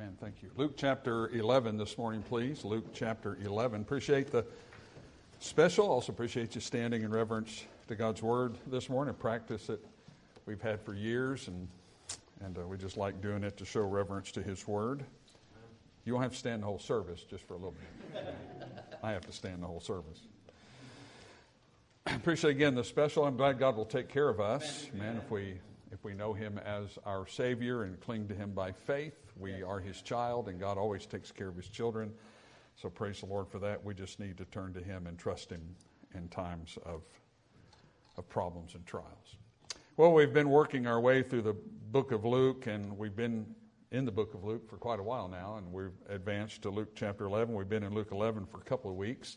Amen. Thank you. Luke chapter 11 this morning, please. Luke chapter 11. Appreciate the special. Also appreciate you standing in reverence to God's Word this morning, a practice that we've had for years, and we just like doing it to show reverence to His Word. You won't have to stand the whole service, just for a little bit. I have to stand the whole service. Appreciate again the special. I'm glad God will take care of us. Man, if we know Him as our Savior and cling to Him by faith, we are His child, and God always takes care of His children. So praise the Lord for that. We just need to turn to Him and trust Him in times of problems and trials. Well, we've been working our way through the book of Luke, and we've been in the book of Luke for quite a while now, and we've advanced to Luke chapter 11. We've been in Luke 11 for a couple of weeks.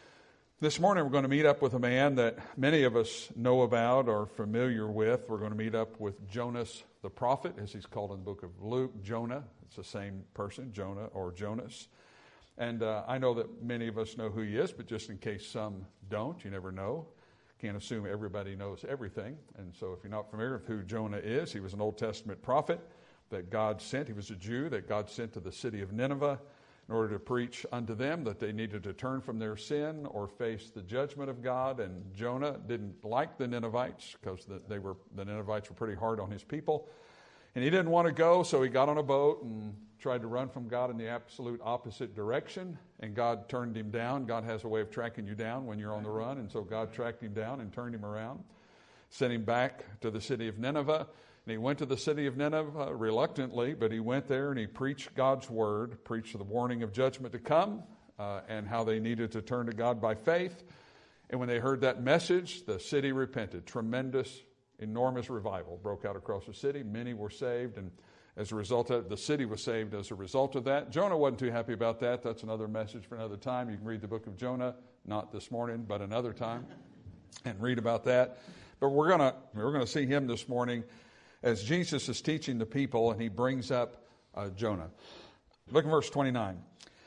This morning we're going to meet up with a man that many of us know about or are familiar with. We're going to meet up with Jonas the prophet, as he's called in the book of Luke. Jonah, it's the same person, Jonah or Jonas. And I know that many of us know who he is, but just in case some don't, you never know. Can't assume everybody knows everything. And so if you're not familiar with who Jonah is, he was an Old Testament prophet that God sent. He was a Jew that God sent to the city of Nineveh in order to preach unto them that they needed to turn from their sin or face the judgment of God. And Jonah didn't like the Ninevites because the Ninevites were pretty hard on his people. And he didn't want to go, so he got on a boat and tried to run from God in the absolute opposite direction. And God turned him down. God has a way of tracking you down when you're on the run. And so God tracked him down and turned him around, sent him back to the city of Nineveh. And he went to the city of Nineveh reluctantly, but he went there and he preached God's word, preached the warning of judgment to come, and how they needed to turn to God by faith. And when they heard that message, the city repented. Tremendous, enormous revival broke out across the city. Many were saved, and as a result of it, the city was saved as a result of that. Jonah wasn't too happy about that. That's another message for another time. You can read the book of Jonah, not this morning, but another time, and read about that. But we're gonna see him this morning as Jesus is teaching the people, and he brings up Jonah. Look at verse 29.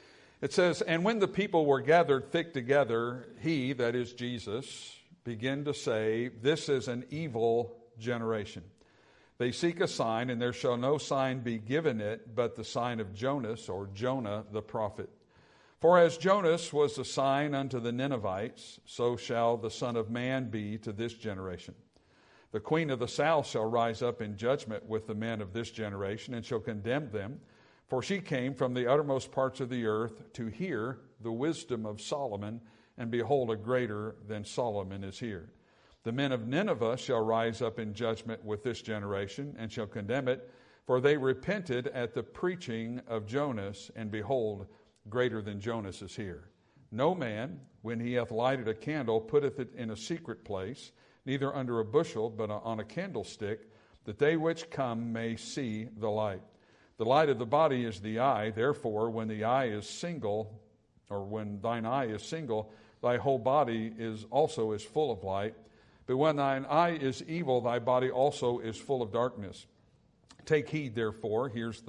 It says, "And when the people were gathered thick together, he," that is Jesus, "began to say, This is an evil generation. They seek a sign, and there shall no sign be given it, but the sign of Jonas," or Jonah the prophet. "For as Jonas was a sign unto the Ninevites, so shall the Son of Man be to this generation. The queen of the south shall rise up in judgment with the men of this generation, and shall condemn them. For she came from the uttermost parts of the earth to hear the wisdom of Solomon, and behold, a greater than Solomon is here. The men of Nineveh shall rise up in judgment with this generation, and shall condemn it. For they repented at the preaching of Jonas, and behold, greater than Jonas is here. No man, when he hath lighted a candle, putteth it in a secret place, neither under a bushel, but on a candlestick, that they which come may see the light. The light of the body is the eye. Therefore, when the eye is single, or when thine eye is single, thy whole body also is full of light. But when thine eye is evil, thy body also is full of darkness. Take heed, therefore," here's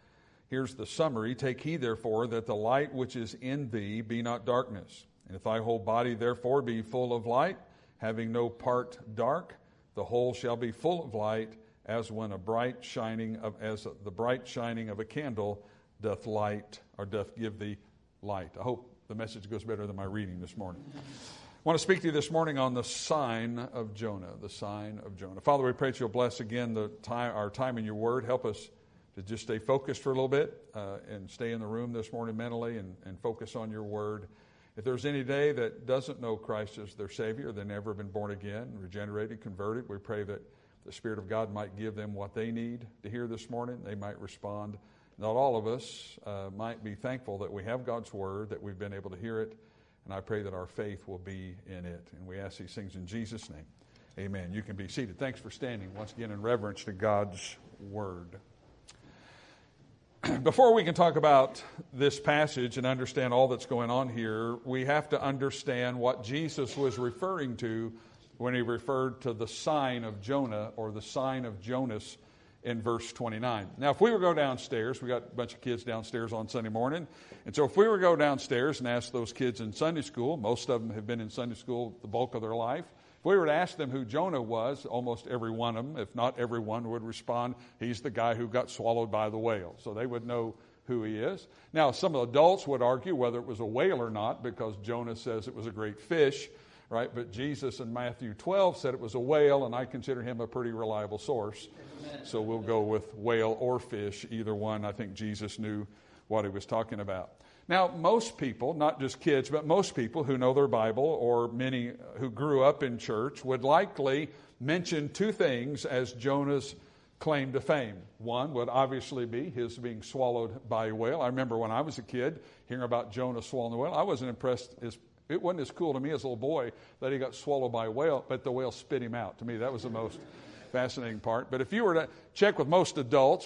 the summary, "take heed, therefore, that the light which is in thee be not darkness. And if thy whole body, therefore, be full of light, having no part dark, the whole shall be full of light, as the bright shining of a candle doth light, or doth give thee light." I hope the message goes better than my reading this morning. I want to speak to you this morning on the sign of Jonah, the sign of Jonah. Father, we pray that you'll bless again our time in your word. Help us to just stay focused for a little bit and stay in the room this morning mentally and focus on your word. If there's any day that doesn't know Christ as their Savior, they've never been born again, regenerated, converted, we pray that the Spirit of God might give them what they need to hear this morning. They might respond. Not all of us might be thankful that we have God's Word, that we've been able to hear it, and I pray that our faith will be in it. And we ask these things in Jesus' name. Amen. You can be seated. Thanks for standing once again in reverence to God's Word. Before we can talk about this passage and understand all that's going on here, we have to understand what Jesus was referring to when he referred to the sign of Jonah, or the sign of Jonas, in verse 29. Now, if we were to go downstairs, we got a bunch of kids downstairs on Sunday morning, and so if we were to go downstairs and ask those kids in Sunday school, most of them have been in Sunday school the bulk of their life, if we were to ask them who Jonah was, almost every one of them, if not everyone, would respond, he's the guy who got swallowed by the whale. So they would know who who he is. Now, some adults would argue whether it was a whale or not, because Jonah says it was a great fish, right? But Jesus in Matthew 12 said it was a whale, and I consider him a pretty reliable source. So we'll go with whale or fish, either one. I think Jesus knew what he was talking about. Now, most people, not just kids, but most people who know their Bible, or many who grew up in church, would likely mention two things as Jonah's claim to fame. One would obviously be his being swallowed by a whale. I remember when I was a kid hearing about Jonah swallowing the whale. I wasn't impressed. It wasn't as cool to me as a little boy that he got swallowed by a whale, but the whale spit him out. To me, that was the most fascinating part. But if you were to check with most adults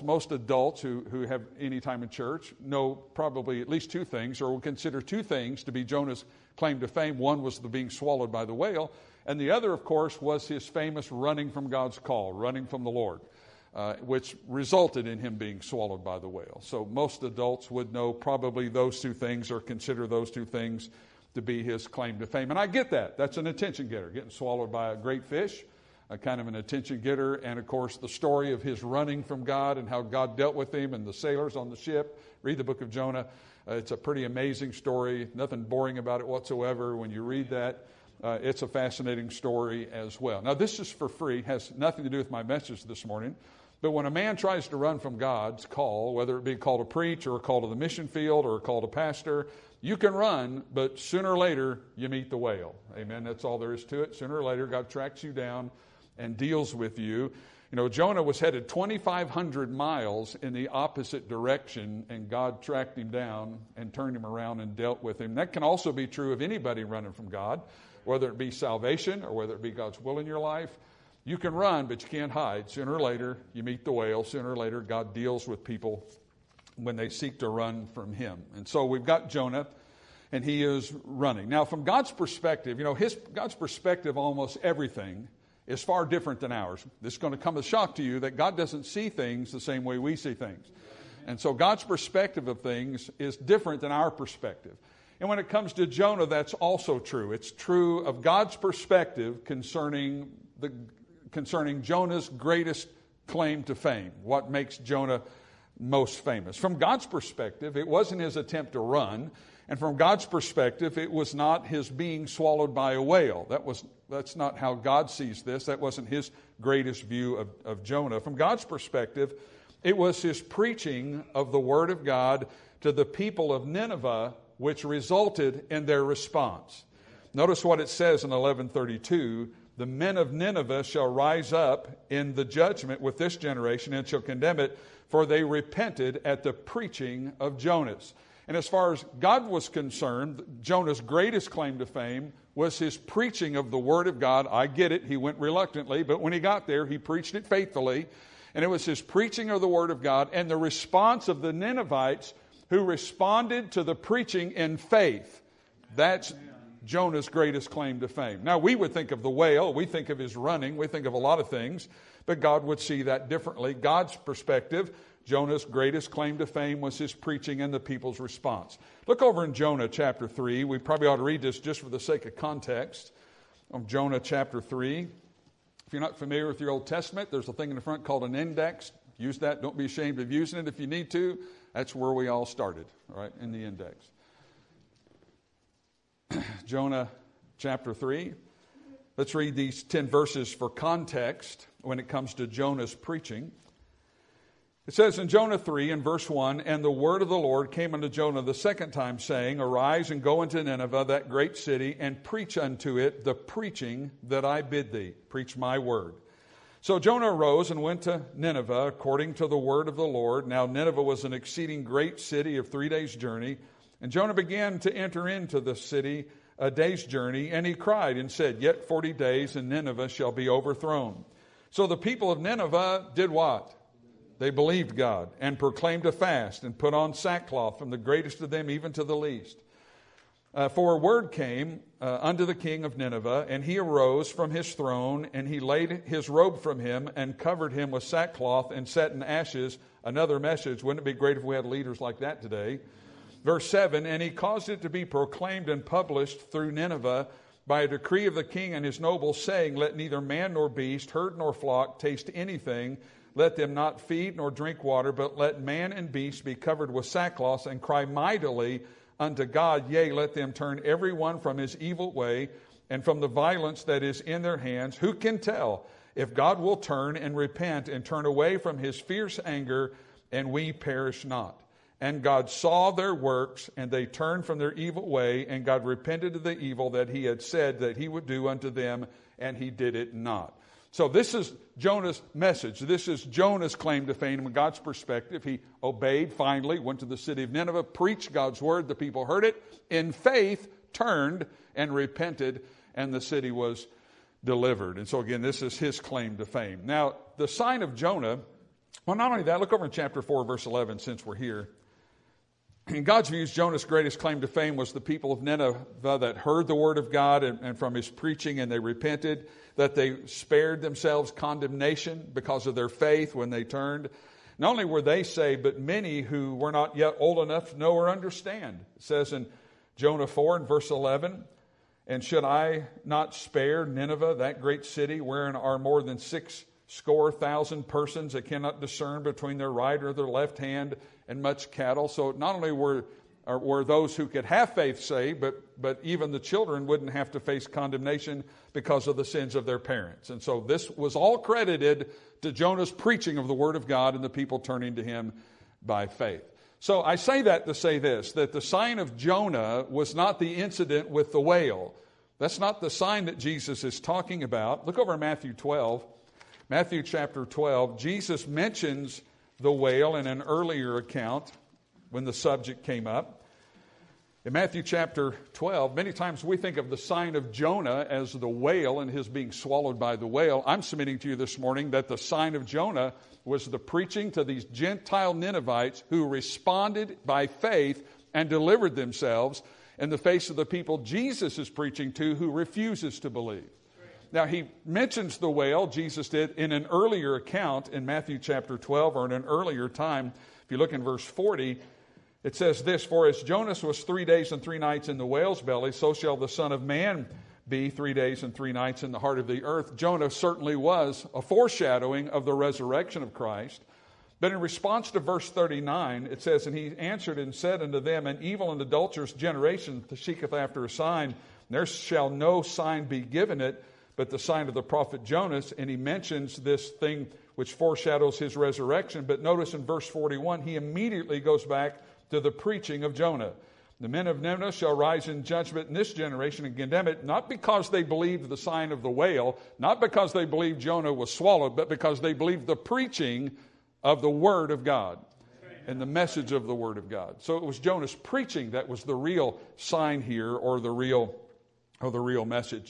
who have any time in church know probably at least two things, or will consider two things to be Jonah's claim to fame. One was the being swallowed by the whale, and the other, of course, was his famous running from God's call, running from the Lord, which resulted in him being swallowed by the whale. So most adults would know probably those two things, or consider those two things to be his claim to fame. And I get that. That's an attention getter, getting swallowed by a great fish. A kind of an attention getter, and of course the story of his running from God and how God dealt with him and the sailors on the ship. Read the book of Jonah. It's a pretty amazing story. Nothing boring about it whatsoever. When you read that, it's a fascinating story as well. Now, this is for free, has nothing to do with my message this morning. But when a man tries to run from God's call, whether it be a call to preach or a call to the mission field or a call to pastor, you can run, but sooner or later you meet the whale. Amen. That's all there is to it. Sooner or later God tracks you down and deals with you. You know, Jonah was headed 2,500 miles in the opposite direction, and God tracked him down and turned him around and dealt with him. That can also be true of anybody running from God, whether it be salvation or whether it be God's will in your life. You can run, but you can't hide. Sooner or later, you meet the whale. Sooner or later, God deals with people when they seek to run from him. And so we've got Jonah, and he is running. Now, from God's perspective, God's perspective, almost everything is far different than ours. This is going to come as a shock to you that God doesn't see things the same way we see things. And so God's perspective of things is different than our perspective. And when it comes to Jonah, that's also true. It's true of God's perspective concerning Jonah's greatest claim to fame, what makes Jonah most famous. From God's perspective, it wasn't his attempt to run. And from God's perspective, it was not his being swallowed by a whale. That's not how God sees this. That wasn't his greatest view of Jonah. From God's perspective, it was his preaching of the Word of God to the people of Nineveh, which resulted in their response. Notice what it says in 11:32. The men of Nineveh shall rise up in the judgment with this generation and shall condemn it, for they repented at the preaching of Jonas. And as far as God was concerned, Jonah's greatest claim to fame was his preaching of the Word of God. I get it, he went reluctantly, but when he got there, he preached it faithfully. And it was his preaching of the Word of God and the response of the Ninevites who responded to the preaching in faith. That's Jonah's greatest claim to fame. Now, we would think of the whale, we think of his running, we think of a lot of things, but God would see that differently. God's perspective, Jonah's greatest claim to fame was his preaching and the people's response. Look over in Jonah chapter 3. We probably ought to read this just for the sake of context. Of Jonah chapter 3. If you're not familiar with your Old Testament, there's a thing in the front called an index. Use that. Don't be ashamed of using it if you need to. That's where we all started, all right, in the index. Jonah chapter 3. Let's read these 10 verses for context when it comes to Jonah's preaching. It says in Jonah 3 in verse 1, "And the word of the Lord came unto Jonah the second time, saying, Arise and go into Nineveh, that great city, and preach unto it the preaching that I bid thee." Preach my word. So Jonah arose and went to Nineveh according to the word of the Lord. Now Nineveh was an exceeding great city of 3 days' journey. And Jonah began to enter into the city a day's journey, and he cried and said, Yet 40 days, and Nineveh shall be overthrown. So the people of Nineveh did what? They believed God and proclaimed a fast and put on sackcloth from the greatest of them even to the least. For a word came unto the king of Nineveh, and he arose from his throne, and he laid his robe from him and covered him with sackcloth and set in ashes. Another message. Wouldn't it be great if we had leaders like that today? Verse 7, "And he caused it to be proclaimed and published through Nineveh by a decree of the king and his nobles, saying, Let neither man nor beast, herd nor flock taste anything. let them not feed nor drink water, but let man and beast be covered with sackcloth, and cry mightily unto God. Yea, let them turn every one from his evil way, and from the violence that is in their hands. Who can tell if God will turn and repent and turn away from his fierce anger, and we perish not? And God saw their works, and they turned from their evil way, and God repented of the evil that he had said that he would do unto them, and he did it not. So this is Jonah's message. This is Jonah's claim to fame from God's perspective. He obeyed finally, went to the city of Nineveh, preached God's word. The people heard it. In faith, turned and repented, and the city was delivered. And so again, this is his claim to fame. Now, the sign of Jonah, well, not only that, look over in chapter 4, verse 11, since we're here. In God's views, Jonah's greatest claim to fame was the people of Nineveh that heard the word of God and from his preaching, and they repented, that they spared themselves condemnation because of their faith when they turned. Not only were they saved, but many who were not yet old enough to know or understand. It says in Jonah 4 and verse 11, and should I not spare Nineveh, that great city, wherein are more than 60,000 persons that cannot discern between their right or their left hand, and much cattle? So not only were those who could have faith saved, but even the children wouldn't have to face condemnation because of the sins of their parents. And so this was all credited to Jonah's preaching of the word of God and the people turning to him by faith. So I say that to say this, that the sign of Jonah was not the incident with the whale. That's not the sign that Jesus is talking about. Look over at Matthew 12. Matthew chapter 12, Jesus mentions the whale in an earlier account when the subject came up. In Matthew chapter 12, many times we think of the sign of Jonah as the whale and his being swallowed by the whale. I'm submitting to you this morning that the sign of Jonah was the preaching to these Gentile Ninevites who responded by faith and delivered themselves in the face of the people Jesus is preaching to who refuses to believe. Now, he mentions the whale, Jesus did, in an earlier account in Matthew chapter 12 or in an earlier time. If you look in verse 40, it says this, for as Jonas was 3 days and 3 nights in the whale's belly, so shall the Son of Man be 3 days and 3 nights in the heart of the earth. Jonah certainly was a foreshadowing of the resurrection of Christ. But in response to verse 39, it says, and he answered and said unto them, an evil and adulterous generation seeketh after a sign. There shall no sign be given it, but the sign of the prophet Jonas. And he mentions this thing which foreshadows his resurrection. But notice in verse 41, he immediately goes back to the preaching of Jonah. The men of Nineveh shall rise in judgment in this generation and condemn it, not because they believed the sign of the whale, not because they believed Jonah was swallowed, but because they believed the preaching of the word of God and the message of the word of God. So it was Jonah's preaching that was the real sign here, or the real message.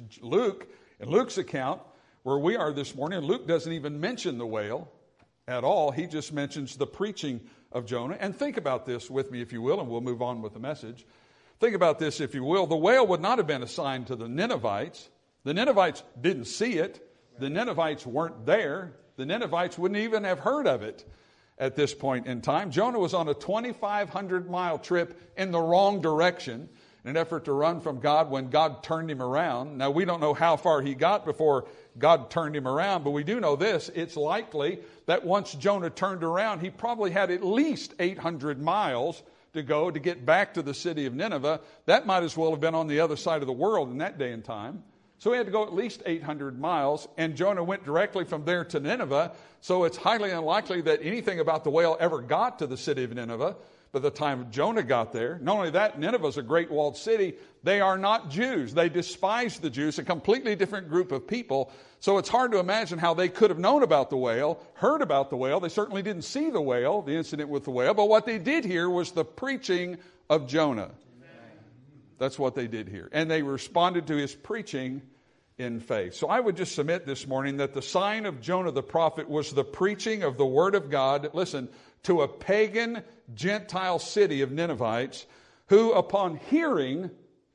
In Luke's account, where we are this morning, Luke doesn't even mention the whale at all. He just mentions the preaching of Jonah. And think about this with me, if you will, and we'll move on with the message. Think about this, if you will. The whale would not have been a sign to the Ninevites. The Ninevites didn't see it. The Ninevites weren't there. The Ninevites wouldn't even have heard of it at this point in time. Jonah was on a 2,500-mile trip in the wrong direction in an effort to run from God when God turned him around. Now, we don't know how far he got before God turned him around, but we do know this. It's likely that once Jonah turned around, he probably had at least 800 miles to go to get back to the city of Nineveh. That might as well have been on the other side of the world in that day and time. So he had to go at least 800 miles, and Jonah went directly from there to Nineveh. So it's highly unlikely that anything about the whale ever got to the city of Nineveh by the time Jonah got there. Not only that, Nineveh is a great walled city. They are not Jews. They despise the Jews, a completely different group of people. So it's hard to imagine how they could have known about the whale, heard about the whale. They certainly didn't see the whale, the incident with the whale. But what they did hear was the preaching of Jonah. That's what they did here. And they responded to his preaching in faith. So I would just submit this morning that the sign of Jonah the prophet was the preaching of the word of God, listen, to a pagan Gentile city of Ninevites who upon hearing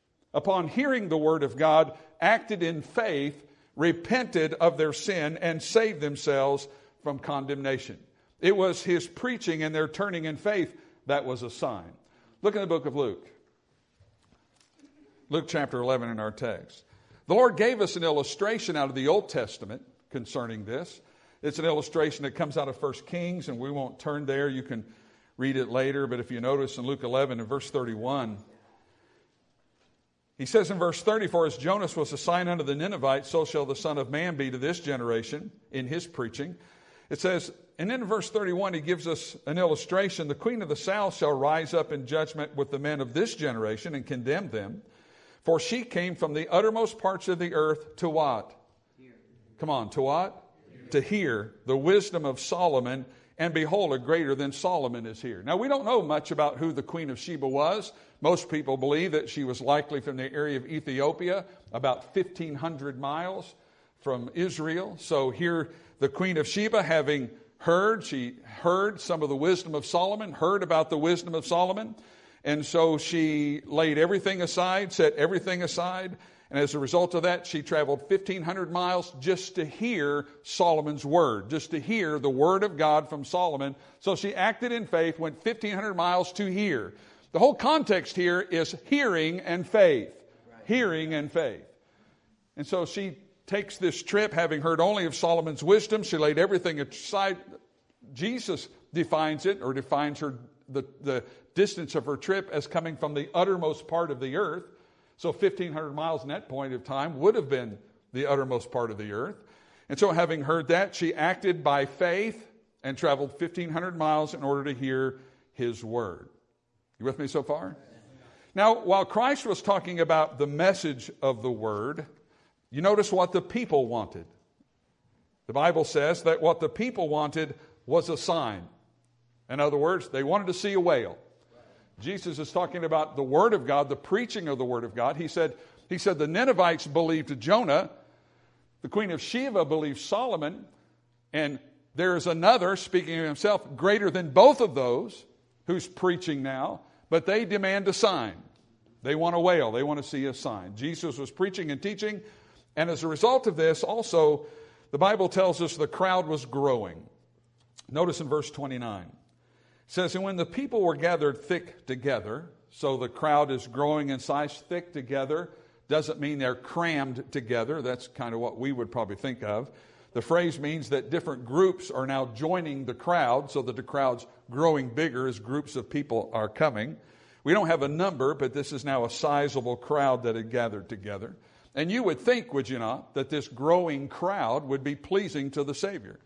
the word of God acted in faith, repented of their sin, and saved themselves from condemnation. It was his preaching and their turning in faith that was a sign. Look in the book of Luke. Luke chapter 11 in our text. The Lord gave us an illustration out of the Old Testament concerning this. It's an illustration that comes out of 1 Kings, and we won't turn there. You can read it later. But if you notice in Luke 11 and verse 31, he says in verse 30, "For as Jonas was a sign unto the Ninevites, so shall the Son of Man be to this generation," in his preaching. It says, and then in verse 31, he gives us an illustration. "The queen of the south shall rise up in judgment with the men of this generation and condemn them. For she came from the uttermost parts of the earth to" what? Hear. Come on, to what? Hear. To hear the wisdom of Solomon, and behold, a greater than Solomon is here. Now, we don't know much about who the Queen of Sheba was. Most people believe that she was likely from the area of Ethiopia, about 1,500 miles from Israel. So here, the Queen of Sheba, having heard, she heard some of the wisdom of Solomon, heard about the wisdom of Solomon. And so she laid everything aside, set everything aside. And as a result of that, she traveled 1,500 miles just to hear Solomon's word, just to hear the word of God from Solomon. So she acted in faith, went 1,500 miles to hear. The whole context here is hearing and faith. Right. Hearing and faith. And so she takes this trip, having heard only of Solomon's wisdom. She laid everything aside. Jesus defines it, or defines her the distance of her trip as coming from the uttermost part of the earth. So 1,500 miles in that point of time would have been the uttermost part of the earth. And so having heard that, she acted by faith and traveled 1,500 miles in order to hear his word. You with me so far? Now, while Christ was talking about the message of the word, you notice what the people wanted. The Bible says that what the people wanted was a sign. In other words, they wanted to see a whale. Jesus is talking about the Word of God, the preaching of the Word of God. He said the Ninevites believed Jonah. The Queen of Sheba believed Solomon. And there is another, speaking of himself, greater than both of those, who's preaching now. But they demand a sign. They want a whale. They want to see a sign. Jesus was preaching and teaching. And as a result of this, also, the Bible tells us the crowd was growing. Notice in verse 29. It says, "And when the people were gathered thick together," so the crowd is growing in size. Thick together doesn't mean they're crammed together. That's kind of what we would probably think of. The phrase means that different groups are now joining the crowd, so that the crowd's growing bigger as groups of people are coming. We don't have a number, but this is now a sizable crowd that had gathered together. And you would think, would you not, that this growing crowd would be pleasing to the Savior.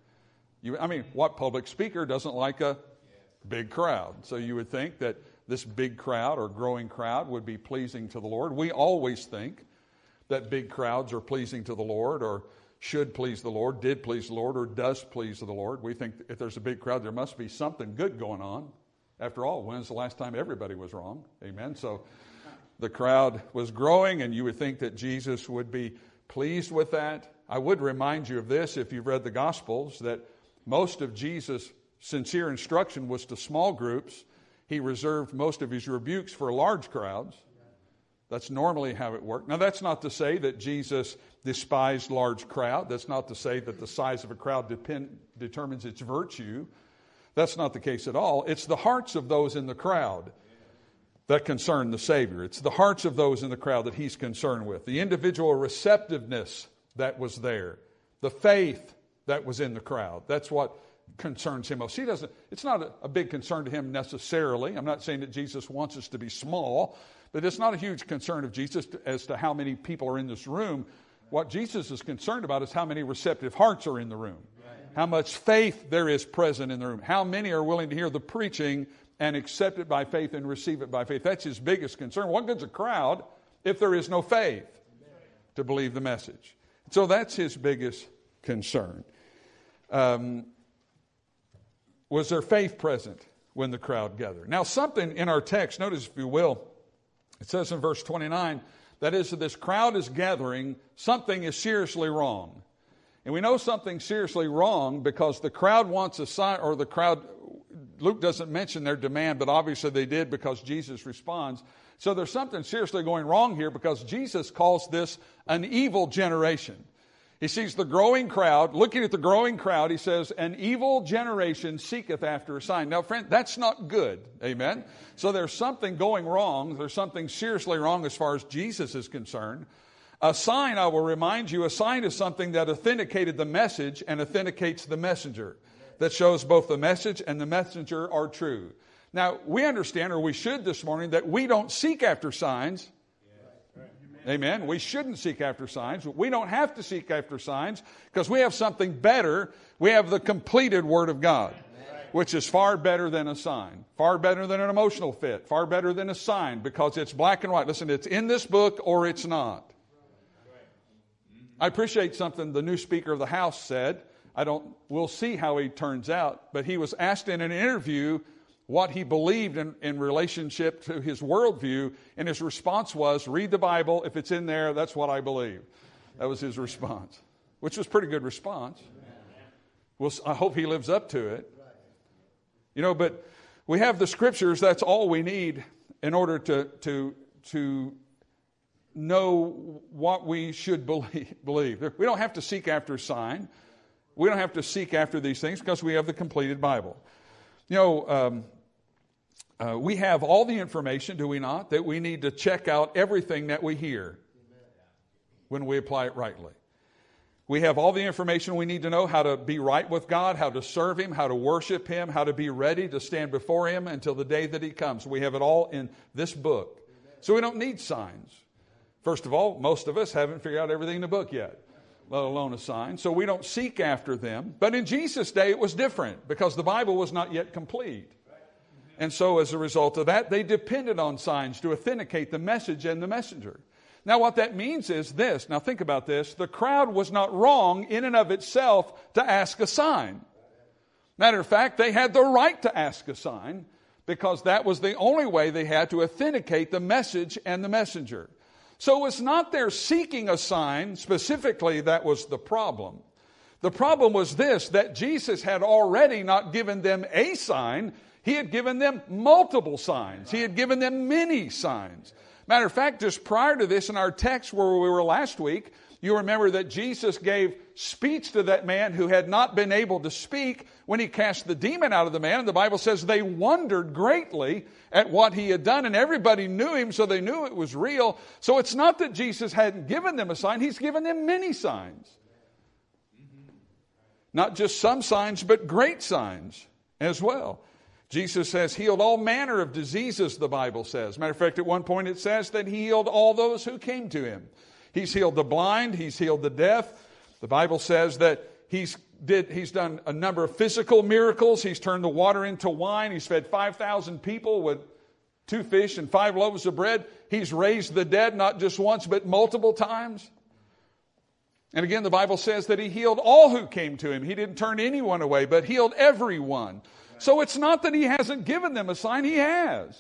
What public speaker doesn't like a big crowd? So you would think that this big crowd or growing crowd would be pleasing to the Lord. We always think that big crowds are pleasing to the Lord, or should please the Lord, did please the Lord, or does please the Lord. We think if there's a big crowd, there must be something good going on. After all, when's the last time everybody was wrong? Amen. So the crowd was growing, and you would think that Jesus would be pleased with that. I would remind you of this, if you've read the Gospels, that most of Jesus' sincere instruction was to small groups. He reserved most of his rebukes for large crowds. That's normally how it worked. Now, that's not to say that Jesus despised large crowd. That's not to say that the size of a crowd determines its virtue. That's not the case at all. It's the hearts of those in the crowd that concern the Savior. It's the hearts of those in the crowd that he's concerned with. The individual receptiveness that was there. The faith that was in the crowd. That's what concerns him most. It's not a big concern to him necessarily. I'm not saying that Jesus wants us to be small, but it's not a huge concern of Jesus as to how many people are in this room. What Jesus is concerned about is how many receptive hearts are in the room. How much faith there is present in the room. How many are willing to hear the preaching and accept it by faith and receive it by faith. That's his biggest concern. What good's a crowd if there is no faith to believe the message? So that's his biggest concern. Was there faith present when the crowd gathered? Now, something in our text, notice if you will, it says in verse 29, that is, if this crowd is gathering, something is seriously wrong. And we know something's seriously wrong because the crowd wants a sign, or the crowd, Luke doesn't mention their demand, but obviously they did because Jesus responds. So there's something seriously going wrong here because Jesus calls this an evil generation. He sees the growing crowd. Looking at the growing crowd, he says, an evil generation seeketh after a sign. Now, friend, that's not good. Amen? So there's something going wrong. There's something seriously wrong as far as Jesus is concerned. A sign, I will remind you, a sign is something that authenticated the message and authenticates the messenger. That shows both the message and the messenger are true. Now, we understand, or we should this morning, that we don't seek after signs. Amen. We shouldn't seek after signs. We don't have to seek after signs because we have something better. We have the completed Word of God, which is far better than a sign, far better than an emotional fit, far better than a sign because it's black and white. Listen, it's in this book or it's not. I appreciate something the new Speaker of the House said. We'll see how he turns out, but he was asked in an interview what he believed in relationship to his worldview, and his response was, read the Bible. If it's in there, that's what I believe. That was his response, which was a pretty good response. Well, I hope he lives up to it. You know, but we have the Scriptures. That's all we need in order to know what we should believe. We don't have to seek after a sign. We don't have to seek after these things because we have the completed Bible. You know, we have all the information, do we not, that we need to check out everything that we hear when we apply it rightly. We have all the information we need to know how to be right with God, how to serve Him, how to worship Him, how to be ready to stand before Him until the day that He comes. We have it all in this book. So we don't need signs. First of all, most of us haven't figured out everything in the book yet, let alone a sign. So we don't seek after them. But in Jesus' day, it was different because the Bible was not yet complete. And so as a result of that, they depended on signs to authenticate the message and the messenger. Now what that means is this. Now think about this. The crowd was not wrong in and of itself to ask a sign. Matter of fact, they had the right to ask a sign because that was the only way they had to authenticate the message and the messenger. So it's not their seeking a sign specifically that was the problem. The problem was this, that Jesus had already not given them a sign. He had given them multiple signs. He had given them many signs. Matter of fact, just prior to this in our text where we were last week, you remember that Jesus gave speech to that man who had not been able to speak when he cast the demon out of the man. And the Bible says they wondered greatly at what he had done. And everybody knew him, so they knew it was real. So it's not that Jesus hadn't given them a sign. He's given them many signs. Not just some signs, but great signs as well. Jesus has healed all manner of diseases, the Bible says. Matter of fact, at one point it says that He healed all those who came to Him. He's healed the blind. He's healed the deaf. The Bible says that He's done a number of physical miracles. He's turned the water into wine. He's fed 5,000 people with 2 fish and 5 loaves of bread. He's raised the dead not just once but multiple times. And again, the Bible says that He healed all who came to Him. He didn't turn anyone away, but healed everyone. So it's not that He hasn't given them a sign. He has.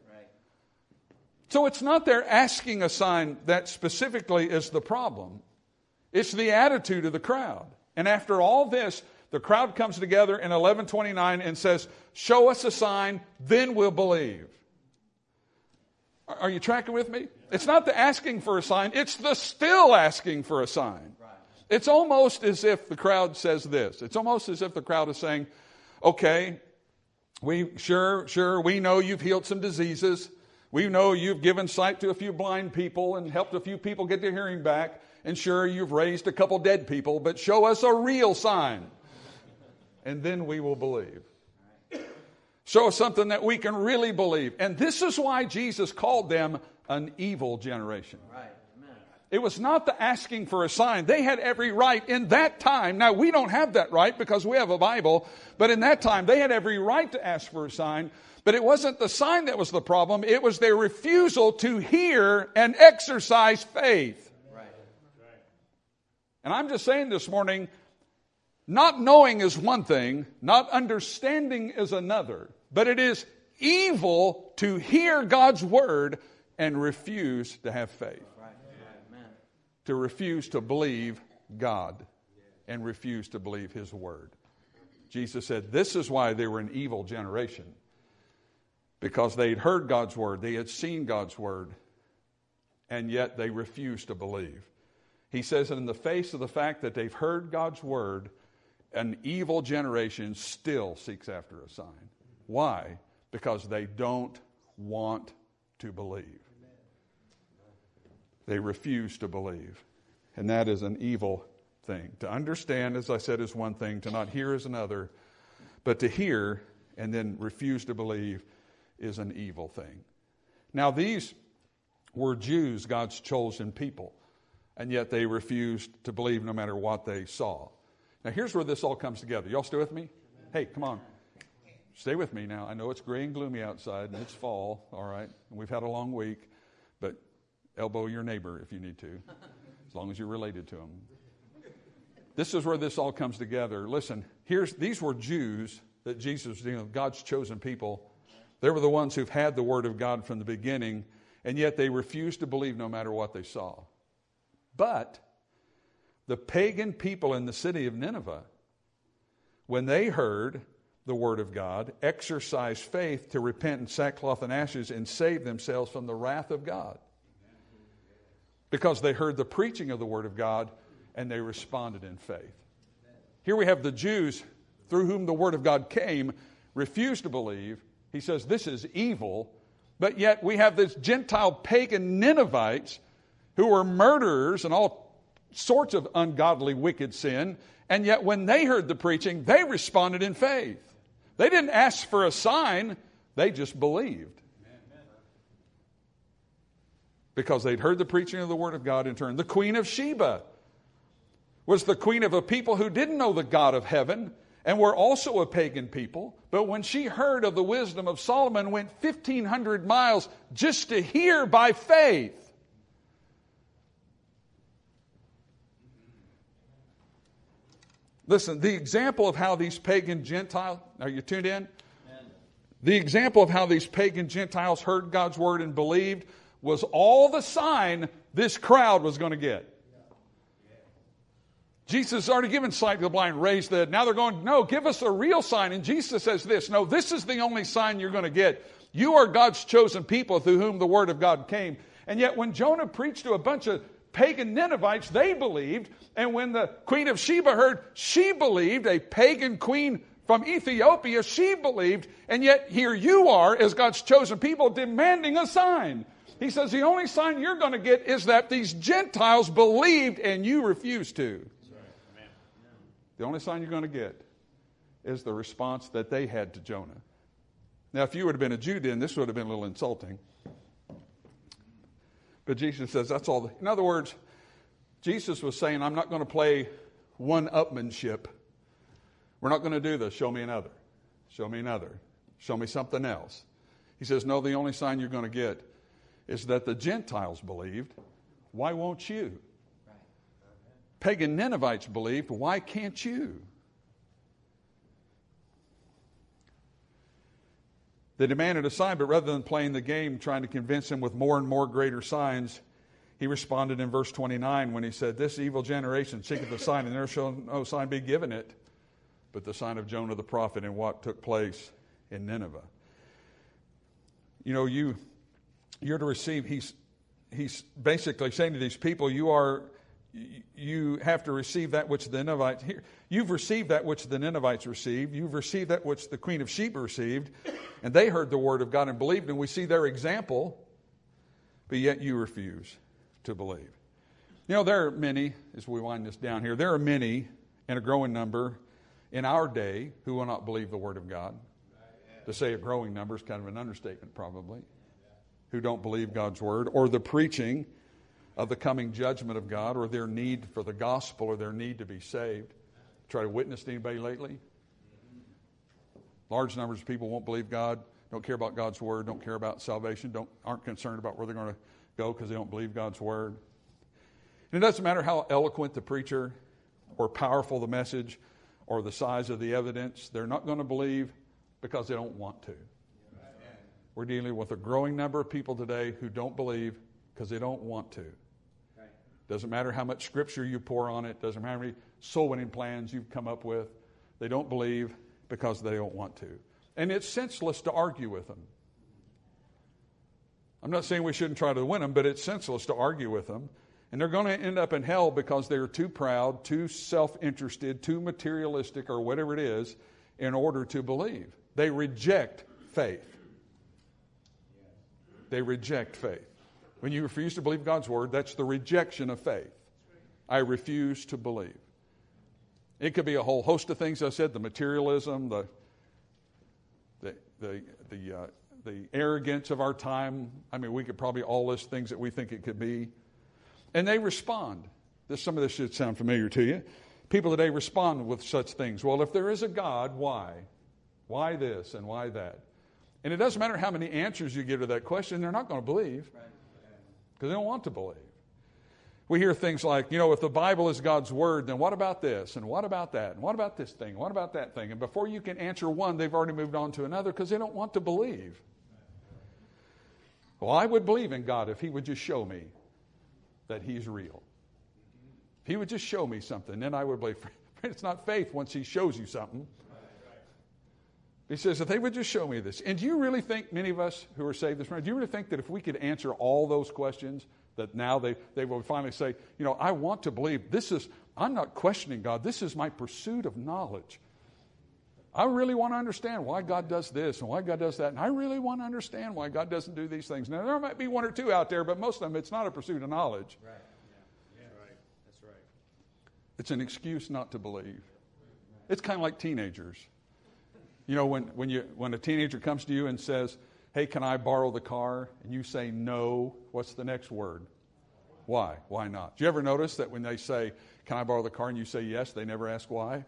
So it's not they're asking a sign that specifically is the problem. It's the attitude of the crowd. And after all this, the crowd comes together in 11:29 and says, show us a sign, then we'll believe. Are you tracking with me? It's not the asking for a sign. It's the still asking for a sign. It's almost as if the crowd says this. It's almost as if the crowd is saying, okay, we know you've healed some diseases. We know you've given sight to a few blind people and helped a few people get their hearing back. And sure, you've raised a couple dead people, but show us a real sign. And then we will believe. Show us something that we can really believe. And this is why Jesus called them an evil generation. Right. It was not the asking for a sign. They had every right in that time. Now, we don't have that right because we have a Bible. But in that time, they had every right to ask for a sign. But it wasn't the sign that was the problem. It was their refusal to hear and exercise faith. Right. And I'm just saying this morning, not knowing is one thing, not understanding is another. But it is evil to hear God's word and refuse to have faith. To refuse to believe God and refuse to believe His word. Jesus said this is why they were an evil generation. Because they had heard God's word, they had seen God's word, and yet they refused to believe. He says in the face of the fact that they've heard God's word, an evil generation still seeks after a sign. Why? Because they don't want to believe. they refuse to believe. And that is an evil thing. To understand, as I said, is one thing. To not hear is another. But to hear and then refuse to believe is an evil thing. Now, these were Jews, God's chosen people. And yet they refused to believe no matter what they saw. Now, here's where this all comes together. Y'all stay with me? Hey, come on. Stay with me now. I know it's gray and gloomy outside, and it's fall, all right? And we've had a long week, but elbow your neighbor if you need to, as long as you're related to them. This is where this all comes together. Listen, these were Jews that Jesus, God's chosen people. They were the ones who've had the Word of God from the beginning, and yet they refused to believe no matter what they saw. But the pagan people in the city of Nineveh, when they heard the Word of God, exercised faith to repent in sackcloth and ashes and save themselves from the wrath of God. Because they heard the preaching of the Word of God and they responded in faith. Here we have the Jews through whom the Word of God came, refused to believe. He says this is evil, but yet we have this Gentile pagan Ninevites who were murderers and all sorts of ungodly, wicked sin, and yet when they heard the preaching, they responded in faith. They didn't ask for a sign, they just believed. Because they'd heard the preaching of the Word of God in turn. The Queen of Sheba was the queen of a people who didn't know the God of heaven and were also a pagan people. But when she heard of the wisdom of Solomon, went 1,500 miles just to hear by faith. Listen, the example of how these pagan Gentiles, are you tuned in? Amen. The example of how these pagan Gentiles heard God's word and believed was all the sign this crowd was going to get. Jesus has already given sight to the blind, raised the dead. Now they're going, no, give us a real sign. And Jesus says this, no, this is the only sign you're going to get. You are God's chosen people through whom the word of God came. And yet when Jonah preached to a bunch of pagan Ninevites, they believed. And when the Queen of Sheba heard, she believed. A pagan queen from Ethiopia, she believed. And yet here you are as God's chosen people demanding a sign. He says the only sign you're going to get is that these Gentiles believed and you refused to. The only sign you're going to get is the response that they had to Jonah. Now, if you would have been a Jew then, this would have been a little insulting. But Jesus says that's all. In other words, Jesus was saying, I'm not going to play one-upmanship. We're not going to do this. Show me another. Show me another. Show me something else. He says, no, the only sign you're going to get is that the Gentiles believed. Why won't you? Pagan Ninevites believed. Why can't you? They demanded a sign, but rather than playing the game, trying to convince him with more and more greater signs, he responded in verse 29 when he said, this evil generation seeketh a sign, and there shall no sign be given it, but the sign of Jonah the prophet and what took place in Nineveh. You know, you're to receive, he's basically saying to these people, you have to receive that which the Ninevites, you've received that which the Ninevites received. You've received that which the Queen of Sheba received. And they heard the word of God and believed. And we see their example. But yet you refuse to believe. You know, there are many, as we wind this down here, there are many and a growing number in our day who will not believe the word of God. To say a growing number is kind of an understatement probably. Who don't believe God's word or the preaching of the coming judgment of God, or their need for the gospel, or their need to be saved. Try to witness to anybody lately? Large numbers of people won't believe God, don't care about God's word, don't care about salvation, aren't concerned about where they're going to go because they don't believe God's word. And it doesn't matter how eloquent the preacher or powerful the message or the size of the evidence, they're not going to believe because they don't want to. We're dealing with a growing number of people today who don't believe because they don't want to. Doesn't matter how much scripture you pour on it. Doesn't matter how many soul winning plans you've come up with. They don't believe because they don't want to. And it's senseless to argue with them. I'm not saying we shouldn't try to win them, but it's senseless to argue with them. And they're going to end up in hell because they're too proud, too self-interested, too materialistic, or whatever it is, in order to believe. They reject faith. They reject faith. When you refuse to believe God's word, that's the rejection of faith. I refuse to believe. It could be a whole host of things. I said the materialism, the arrogance of our time. I mean, we could probably all list things that we think it could be. And they respond. Some of this should sound familiar to you. People today respond with such things. Well, if there is a God, why? Why this and why that? And it doesn't matter how many answers you give to that question, they're not going to believe because they don't want to believe. We hear things like, if the Bible is God's word, then what about this? And what about that? And what about this thing? What about that thing? And before you can answer one, they've already moved on to another because they don't want to believe. Well, I would believe in God if He would just show me that He's real. If He would just show me something, then I would believe. It's not faith once He shows you something. He says, if they would just show me this. And do you really think, many of us who are saved this morning, do you really think that if we could answer all those questions, that now they will finally say, I want to believe I'm not questioning God. This is my pursuit of knowledge. I really want to understand why God does this and why God does that. And I really want to understand why God doesn't do these things. Now, there might be one or two out there, but most of them, it's not a pursuit of knowledge. Right. Yeah. Right. That's right. It's an excuse not to believe. It's kind of like teenagers. When a teenager comes to you and says, hey, can I borrow the car? And you say no, what's the next word? Why? Why not? Do you ever notice that when they say, can I borrow the car? And you say yes, they never ask why?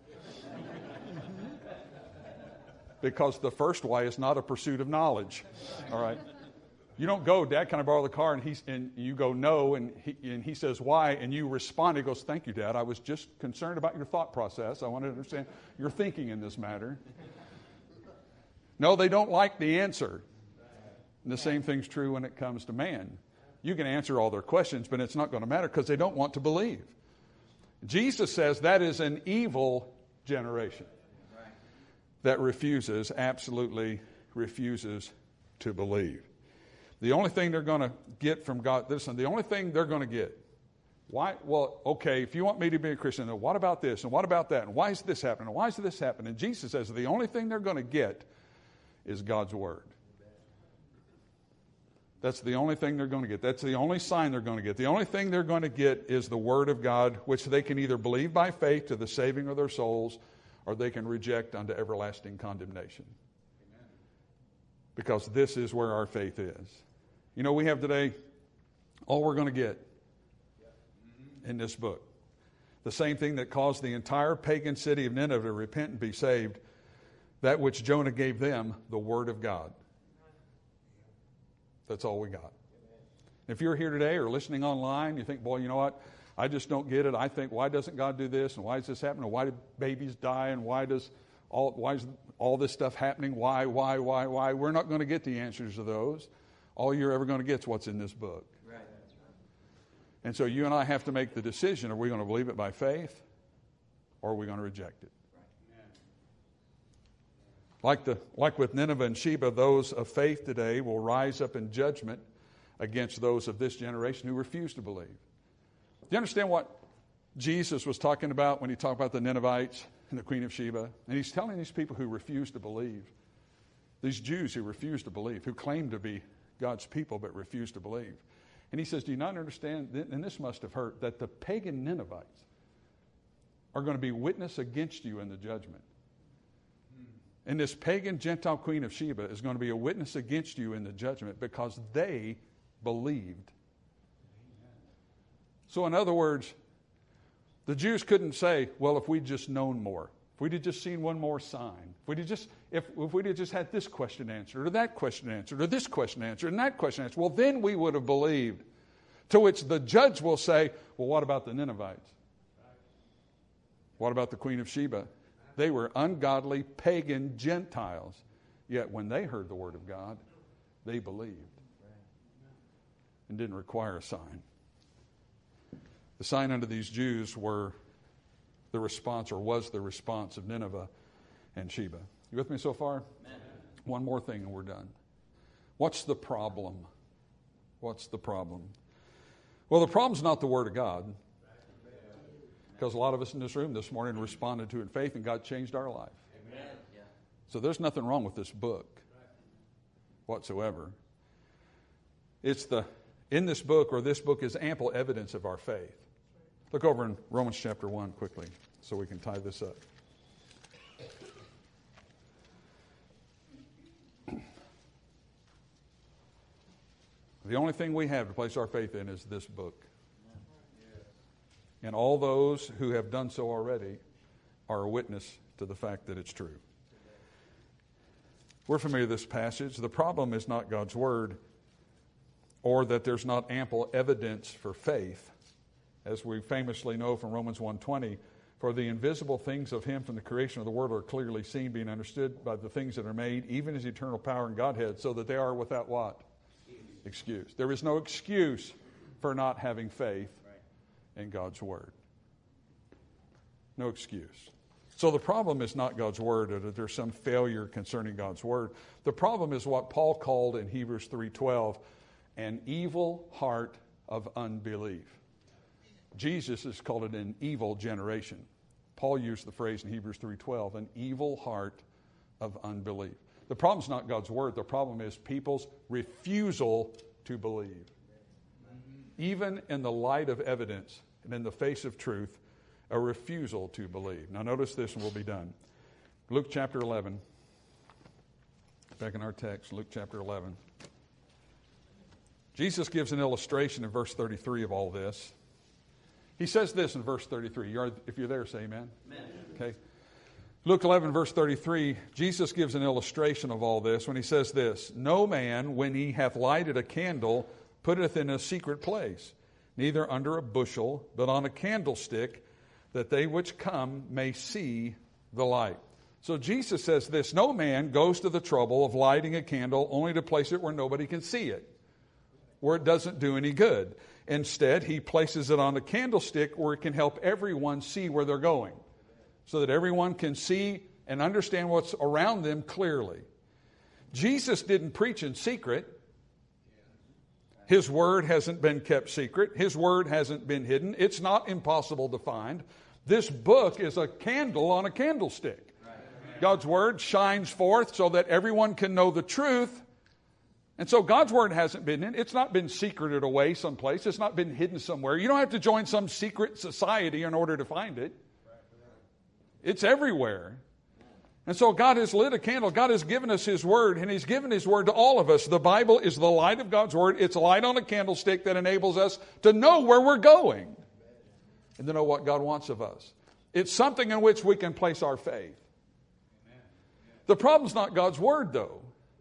Because the first why is not a pursuit of knowledge. All right? You don't go, Dad, can I borrow the car? And you go no, and he says why, and you respond. He goes, thank you, Dad. I was just concerned about your thought process. I wanted to understand your thinking in this matter. No, they don't like the answer. And the same thing's true when it comes to man. You can answer all their questions, but it's not going to matter because they don't want to believe. Jesus says that is an evil generation that absolutely refuses to believe. The only thing they're going to get from God, the only thing they're going to get. Why? Well, okay, if you want me to be a Christian, then what about this and what about that? And why is this happening? And why is this happening? And Jesus says the only thing they're going to get is God's word. That's the only thing they're going to get. That's the only sign they're going to get. The only thing they're going to get is the word of God, which they can either believe by faith to the saving of their souls, or they can reject unto everlasting condemnation. Amen. Because this is where our faith is. We have today, all we're going to get in this book. The same thing that caused the entire pagan city of Nineveh to repent and be saved, that which Jonah gave them, the word of God. That's all we got. If you're here today or listening online, you think, boy, you know what? I just don't get it. I think, why doesn't God do this? And why is this happening? Why did babies die? And why is all this stuff happening? Why? We're not going to get the answers to those. All you're ever going to get is what's in this book. Right. And so you and I have to make the decision. Are we going to believe it by faith, or are we going to reject it? Like with Nineveh and Sheba, those of faith today will rise up in judgment against those of this generation who refuse to believe. Do you understand what Jesus was talking about when he talked about the Ninevites and the Queen of Sheba? And he's telling these people who refuse to believe, these Jews who refuse to believe, who claim to be God's people but refuse to believe. And he says, do you not understand, and this must have hurt, that the pagan Ninevites are going to be witness against you in the judgment. And this pagan Gentile Queen of Sheba is going to be a witness against you in the judgment because they believed. So in other words, the Jews couldn't say, well, if we'd just known more, if we'd have just seen one more sign, if we'd have just had this question answered, or that question answered, or this question answered, and that question answered, well, then we would have believed. To which the judge will say, well, what about the Ninevites? What about the Queen of Sheba? They were ungodly, pagan Gentiles. Yet when they heard the word of God, they believed and didn't require a sign. The sign unto these Jews were the response, or was the response of Nineveh and Sheba. You with me so far? Amen. One more thing and we're done. What's the problem? What's the problem? Well, the problem's not the word of God. Because a lot of us in this room this morning responded to it in faith and God changed our life. Amen. Yeah. So there's nothing wrong with this book whatsoever. It's in this book, or this book is ample evidence of our faith. Look over in Romans chapter 1 quickly so we can tie this up. The only thing we have to place our faith in is this book. And all those who have done so already are a witness to the fact that it's true. We're familiar with this passage. The problem is not God's Word or that there's not ample evidence for faith. As we famously know from Romans 1:20, for the invisible things of Him from the creation of the world are clearly seen, being understood by the things that are made, even His eternal power and Godhead, so that they are without what? Excuse. There is no excuse for not having faith in God's Word. No excuse. So the problem is not God's Word or that there's some failure concerning God's Word. The problem is what Paul called in Hebrews 3:12 an evil heart of unbelief. Jesus has called it an evil generation. Paul used the phrase in Hebrews 3:12, an evil heart of unbelief. The problem is not God's Word. The problem is people's refusal to believe. Even in the light of evidence and in the face of truth, a refusal to believe. Now notice this and we'll be done. Luke chapter 11. Back in our text, Luke chapter 11. Jesus gives an illustration in verse 33 of all this. He says this in verse 33. If you're there, say amen. Amen. Okay. Luke 11, verse 33, Jesus gives an illustration of all this when he says this, no man, when he hath lighted a candle, putteth in a secret place, neither under a bushel, but on a candlestick, that they which come may see the light. So Jesus says this, no man goes to the trouble of lighting a candle only to place it where nobody can see it, where it doesn't do any good. Instead, he places it on a candlestick where it can help everyone see where they're going, so that everyone can see and understand what's around them clearly. Jesus didn't preach in secret. His word hasn't been kept secret. His word hasn't been hidden. It's not impossible to find. This book is a candle on a candlestick. God's word shines forth so that everyone can know the truth. And so God's word hasn't been in. It's not been secreted away someplace. It's not been hidden somewhere. You don't have to join some secret society in order to find it. It's everywhere. And so God has lit a candle. God has given us His Word, and He's given His Word to all of us. The Bible is the light of God's Word. It's a light on a candlestick that enables us to know where we're going and to know what God wants of us. It's something in which we can place our faith. The problem's not God's Word, though.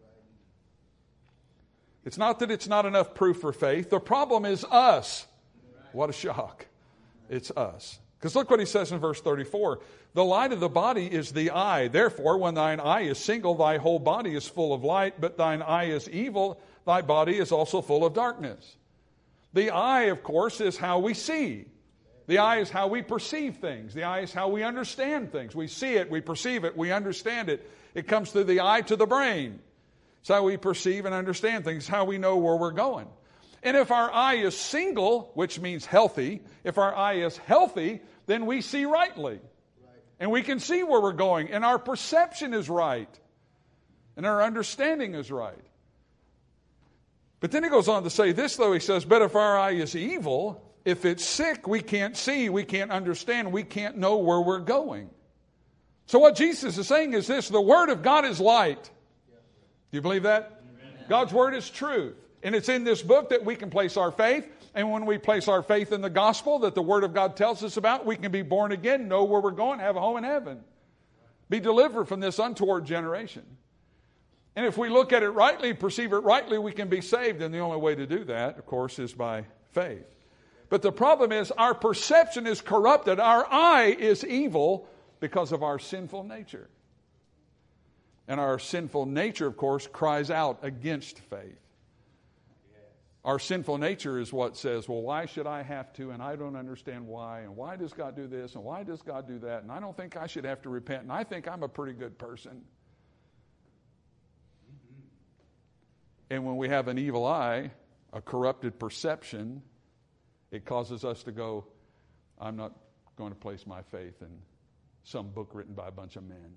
It's not that it's not enough proof for faith. The problem is us. What a shock. It's us. Because look what he says in verse 34. The light of the body is the eye. Therefore, when thine eye is single, thy whole body is full of light. But thine eye is evil, thy body is also full of darkness. The eye, of course, is how we see. The eye is how we perceive things. The eye is how we understand things. We see it, we perceive it, we understand it. It comes through the eye to the brain. It's how we perceive and understand things. It's how we know where we're going. And if our eye is single, which means healthy, if our eye is healthy, then we see rightly. And we can see where we're going. And our perception is right. And our understanding is right. But then he goes on to say this, though. He says, but if our eye is evil, if it's sick, we can't see, we can't understand, we can't know where we're going. So what Jesus is saying is this, the Word of God is light. Do you believe that? Amen. God's Word is truth. And it's in this book that we can place our faith. And when we place our faith in the gospel that the Word of God tells us about, we can be born again, know where we're going, have a home in heaven. Be delivered from this untoward generation. And if we look at it rightly, perceive it rightly, we can be saved. And the only way to do that, of course, is by faith. But the problem is our perception is corrupted. Our eye is evil because of our sinful nature. And our sinful nature, of course, cries out against faith. Our sinful nature is what says, well, why should I have to? And I don't understand why. And why does God do this? And why does God do that? And I don't think I should have to repent. And I think I'm a pretty good person. And when we have an evil eye, a corrupted perception, it causes us to go, I'm not going to place my faith in some book written by a bunch of men.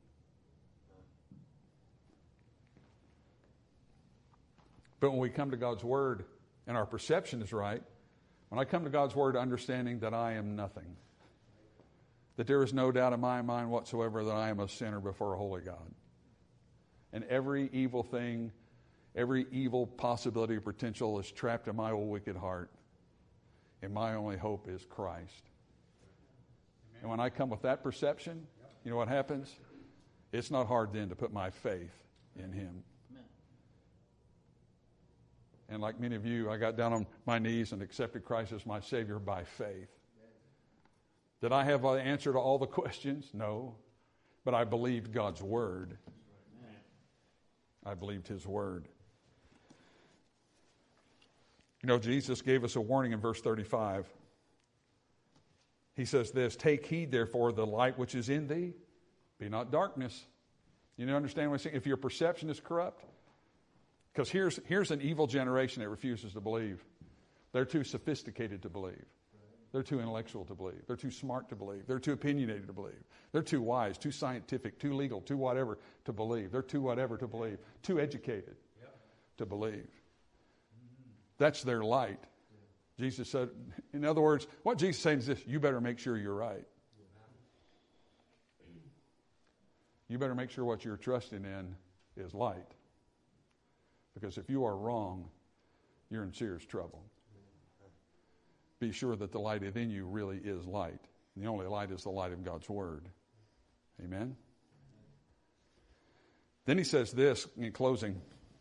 But when we come to God's Word, and our perception is right, when I come to God's Word understanding that I am nothing, that there is no doubt in my mind whatsoever that I am a sinner before a holy God. And every evil thing, every evil possibility or potential is trapped in my old wicked heart. And my only hope is Christ. Amen. And when I come with that perception, you know what happens? It's not hard then to put my faith in Him. Amen. And like many of you, I got down on my knees and accepted Christ as my Savior by faith. Did I have the answer to all the questions? No. But I believed God's Word. I believed His Word. You know, Jesus gave us a warning in verse 35. He says this, "Take heed, therefore, the light which is in thee, be not darkness." You understand what I'm saying? If your perception is corrupt, because here's an evil generation that refuses to believe. They're too sophisticated to believe. They're too intellectual to believe. They're too smart to believe. They're too opinionated to believe. They're too wise, too scientific, too legal, too whatever to believe. They're too whatever to believe. Too educated to believe. That's their light. Jesus said, in other words, what Jesus is saying is this: you better make sure you're right. You better make sure what you're trusting in is light. Because if you are wrong, you're in serious trouble. Be sure that the light within you really is light. And the only light is the light of God's Word. Amen? Then he says this in closing.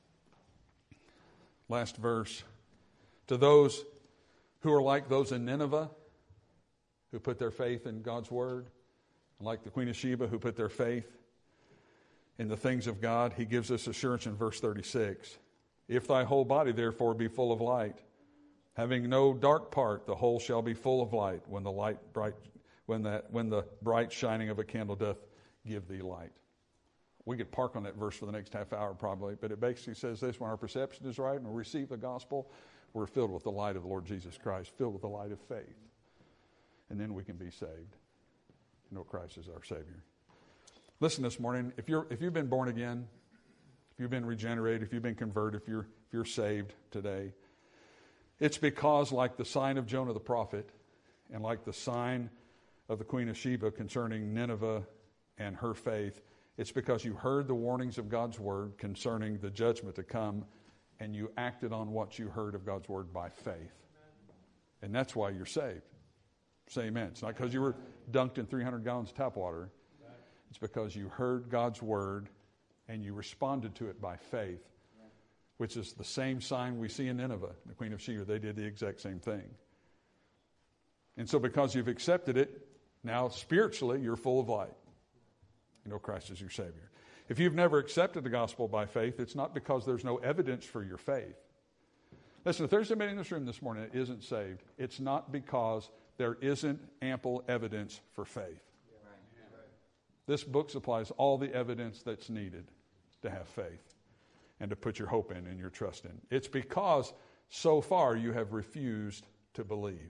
Last verse. To those who are like those in Nineveh, who put their faith in God's Word, and like the Queen of Sheba, who put their faith in the things of God, he gives us assurance in verse 36. If thy whole body therefore be full of light, having no dark part, the whole shall be full of light when the bright shining of a candle doth give thee light. We could park on that verse for the next half hour probably, but it basically says this: when our perception is right and we receive the gospel, we're filled with the light of the Lord Jesus Christ, filled with the light of faith. And then we can be saved. You know Christ is our Savior. Listen this morning, if you've been born again, if you've been regenerated, if you've been converted, if you're saved today, it's because, like the sign of Jonah the prophet and like the sign of the Queen of Sheba concerning Nineveh and her faith, it's because you heard the warnings of God's Word concerning the judgment to come, and you acted on what you heard of God's Word by faith. And that's why you're saved. Say amen. It's not because you were dunked in 300 gallons of tap water. It's because you heard God's Word and you responded to it by faith, which is the same sign we see in Nineveh. The Queen of Sheba, they did the exact same thing. And so because you've accepted it, now spiritually you're full of light. You know Christ is your Savior. If you've never accepted the gospel by faith, it's not because there's no evidence for your faith. Listen, if there's somebody in this room this morning that isn't saved, it's not because there isn't ample evidence for faith. This book supplies all the evidence that's needed to have faith and to put your hope in and your trust in. It's because so far you have refused to believe.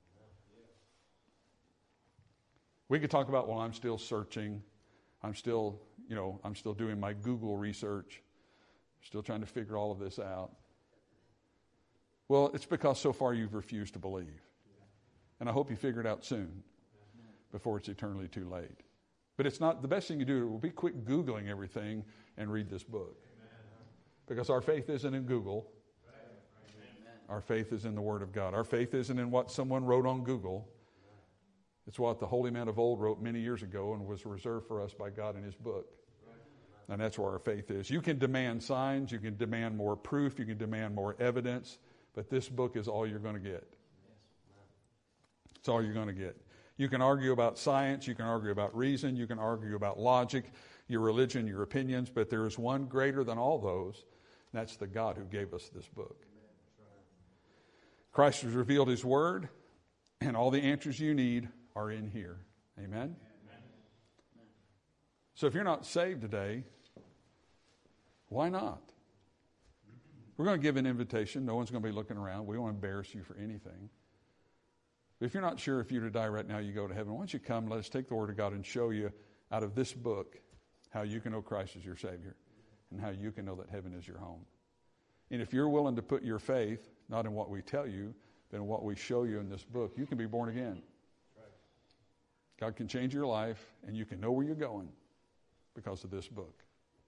We could talk about, well, I'm still searching. I'm still doing my Google research. Still trying to figure all of this out. Well, it's because so far you've refused to believe. And I hope you figure it out soon before it's eternally too late. But it's not, the best thing you do will be quit Googling everything and read this book. Because our faith isn't in Google. Our faith is in the Word of God. Our faith isn't in what someone wrote on Google. It's what the holy man of old wrote many years ago and was reserved for us by God in His book. And that's where our faith is. You can demand signs, you can demand more proof, you can demand more evidence, but this book is all you're going to get. It's all you're going to get. You can argue about science, you can argue about reason, you can argue about logic, your religion, your opinions, but there is one greater than all those, and that's the God who gave us this book. Christ has revealed His Word, and all the answers you need are in here. Amen? So if you're not saved today, why not? We're going to give an invitation. No one's going to be looking around. We don't want to embarrass you for anything. But if you're not sure if you were to die right now, you go to heaven, why don't you come, let us take the Word of God and show you out of this book how you can know Christ as your Savior and how you can know that heaven is your home. And if you're willing to put your faith, not in what we tell you, but in what we show you in this book, you can be born again. God can change your life, and you can know where you're going because of this book.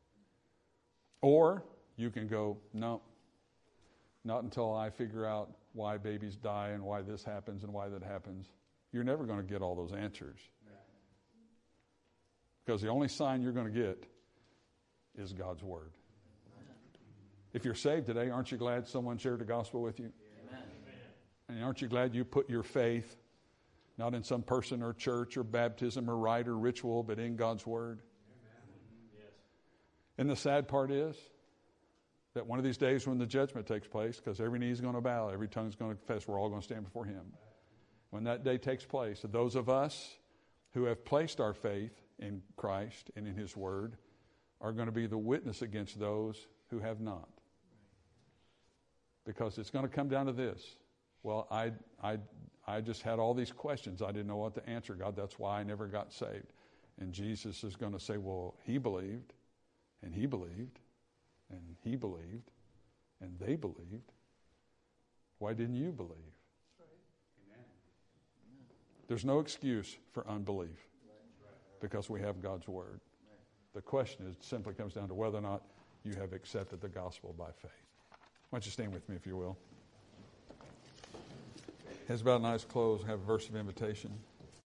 Or you can go, no, not until I figure out why babies die and why this happens and why that happens. You're never going to get all those answers. Because the only sign you're going to get is God's Word. If you're saved today, aren't you glad someone shared the gospel with you? Amen. And aren't you glad you put your faith not in some person or church or baptism or rite or ritual, but in God's Word? Yes. And the sad part is that one of these days when the judgment takes place, because every knee is going to bow, every tongue is going to confess, we're all going to stand before Him. When that day takes place, those of us who have placed our faith in Christ and in His Word are going to be the witness against those who have not. Because it's going to come down to this. Well, I just had all these questions. I didn't know what to answer, God. That's why I never got saved. And Jesus is going to say, well, he believed, and he believed, and he believed, and they believed. Why didn't you believe? Amen. There's no excuse for unbelief because we have God's Word. The question simply comes down to whether or not you have accepted the gospel by faith. Why don't you stand with me, if you will? Heads bowed and eyes closed, have a verse of invitation.